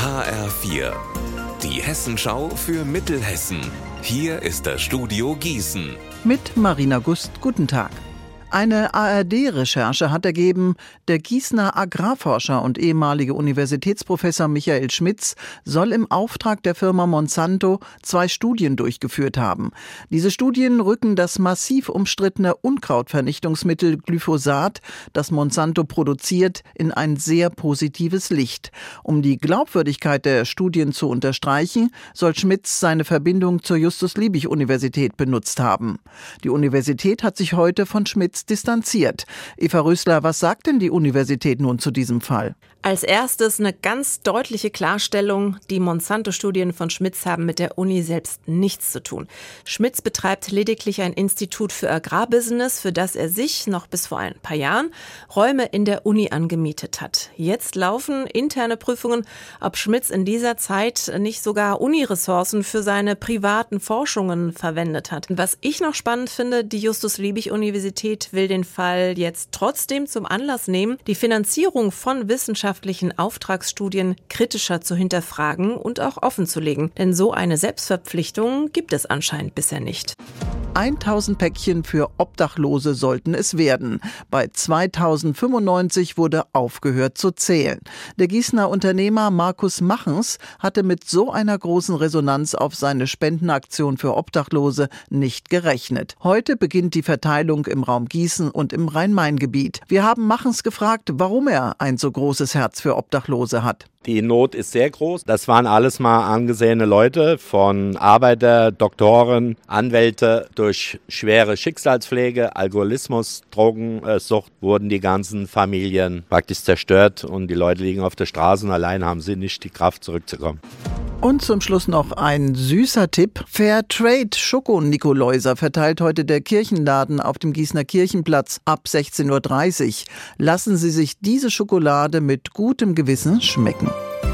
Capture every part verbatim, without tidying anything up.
H R vier, die Hessenschau für Mittelhessen. Hier ist das Studio Gießen. Mit Marina Gust, guten Tag. Eine A R D-Recherche hat ergeben, der Gießener Agrarforscher und ehemalige Universitätsprofessor Michael Schmitz soll im Auftrag der Firma Monsanto zwei Studien durchgeführt haben. Diese Studien rücken das massiv umstrittene Unkrautvernichtungsmittel Glyphosat, das Monsanto produziert, in ein sehr positives Licht. Um die Glaubwürdigkeit der Studien zu unterstreichen, soll Schmitz seine Verbindung zur Justus-Liebig-Universität benutzt haben. Die Universität hat sich heute von Schmitz distanziert. Eva Rösler, was sagt denn die Universität nun zu diesem Fall? Als erstes eine ganz deutliche Klarstellung. Die Monsanto-Studien von Schmitz haben mit der Uni selbst nichts zu tun. Schmitz betreibt lediglich ein Institut für Agrarbusiness, für das er sich noch bis vor ein paar Jahren Räume in der Uni angemietet hat. Jetzt laufen interne Prüfungen, ob Schmitz in dieser Zeit nicht sogar Uniressourcen für seine privaten Forschungen verwendet hat. Was ich noch spannend finde, die Justus-Liebig-Universität will den Fall jetzt trotzdem zum Anlass nehmen, die Finanzierung von wissenschaftlichen Auftragsstudien kritischer zu hinterfragen und auch offenzulegen. Denn so eine Selbstverpflichtung gibt es anscheinend bisher nicht. tausend Päckchen für Obdachlose sollten es werden. Bei zweitausendfünfundneunzig wurde aufgehört zu zählen. Der Gießener Unternehmer Markus Machens hatte mit so einer großen Resonanz auf seine Spendenaktion für Obdachlose nicht gerechnet. Heute beginnt die Verteilung im Raum Gießen und im Rhein-Main-Gebiet. Wir haben Machens gefragt, warum er ein so großes Herz für Obdachlose hat. Die Not ist sehr groß. Das waren alles mal angesehene Leute, von Arbeiter, Doktoren, Anwälte. Durch schwere Schicksalspflege, Alkoholismus, Drogensucht wurden die ganzen Familien praktisch zerstört und die Leute liegen auf der Straße und allein haben sie nicht die Kraft zurückzukommen. Und zum Schluss noch ein süßer Tipp. Fairtrade Schoko-Nikoläuser verteilt heute der Kirchenladen auf dem Gießener Kirchenplatz ab sechzehn Uhr dreißig. Lassen Sie sich diese Schokolade mit gutem Gewissen schmecken.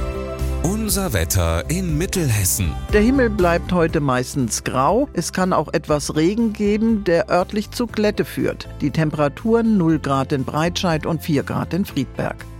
Unser Wetter in Mittelhessen. Der Himmel bleibt heute meistens grau. Es kann auch etwas Regen geben, der örtlich zu Glätte führt. Die Temperaturen null Grad in Breitscheid und vier Grad in Friedberg.